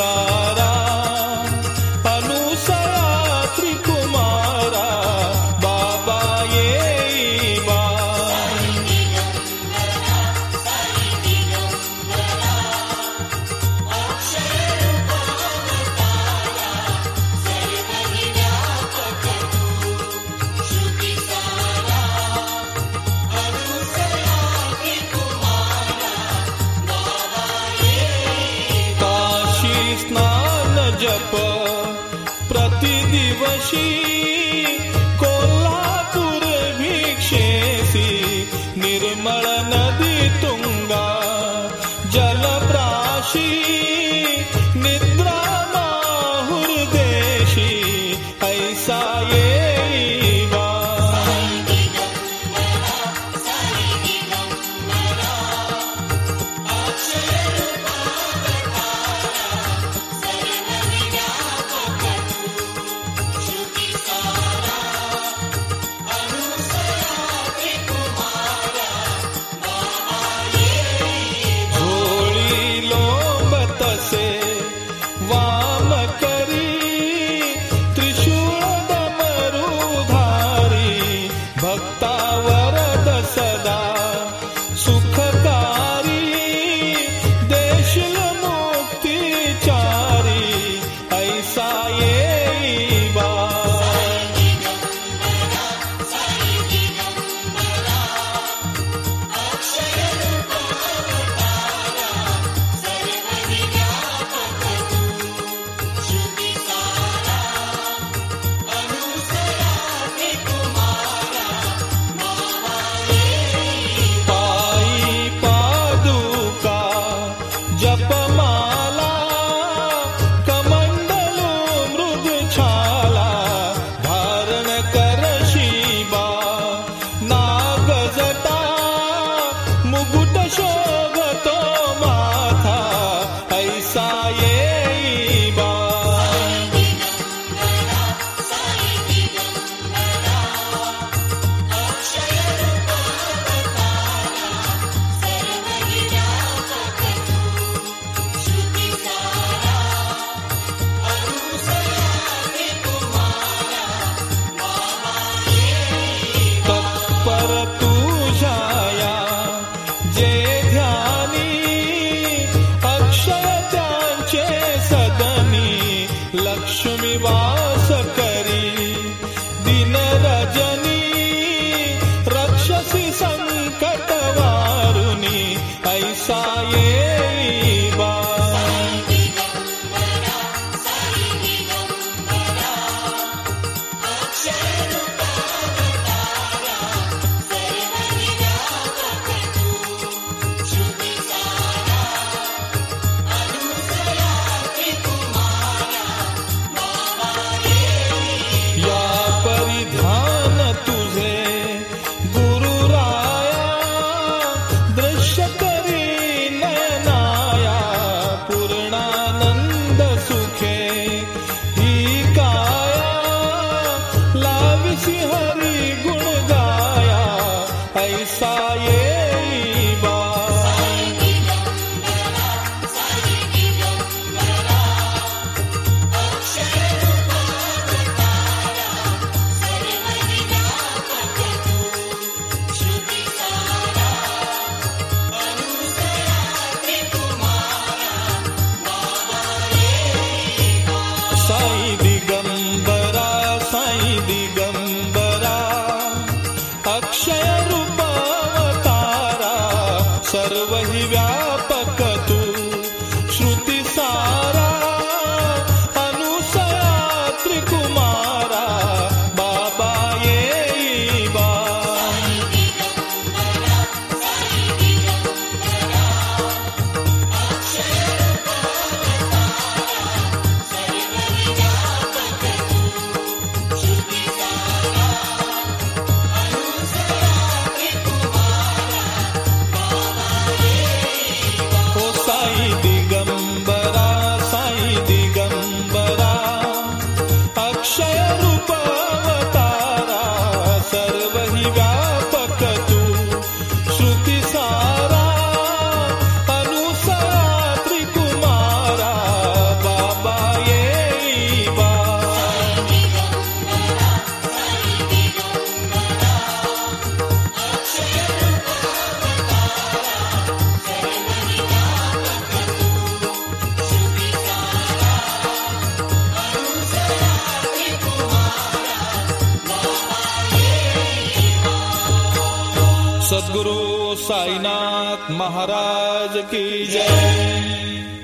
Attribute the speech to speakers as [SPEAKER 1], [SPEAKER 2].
[SPEAKER 1] सारा अनुसया त्रिकुमारा बाबा येई बा. स्नान जप प्रतिदिवशी कोल्हापूर भिक्षेसी निर्मळ नदी तुंगा जलप्राशी निद्रा माहुर देशी ऐसा येई बा. वाम करी त्रिशूळ डमरुधारी भक्तावरद सदा सुखकारी देशील मुक्तिचारी ऐसा येई बा. जपमाला कमंडलू मृग छाला धारण करशी बा. नागजटा मुकुट शोभतो माथा ऐसा येई बा. पर तुझाया जे ध्यानी अक्षय त्यांचे सदनी लक्ष्मी वास करी दिन रजनी रक्षसी संकट वारुनी ऐसा येई बा. परिधान तुझे गुरुराया दृश्य करी नयनाया पूर्णानंद सुखे ही काया लाविसी हरी गुण गाया ऐसा येई बा. सद्गुरु साईनाथ महाराज की जय।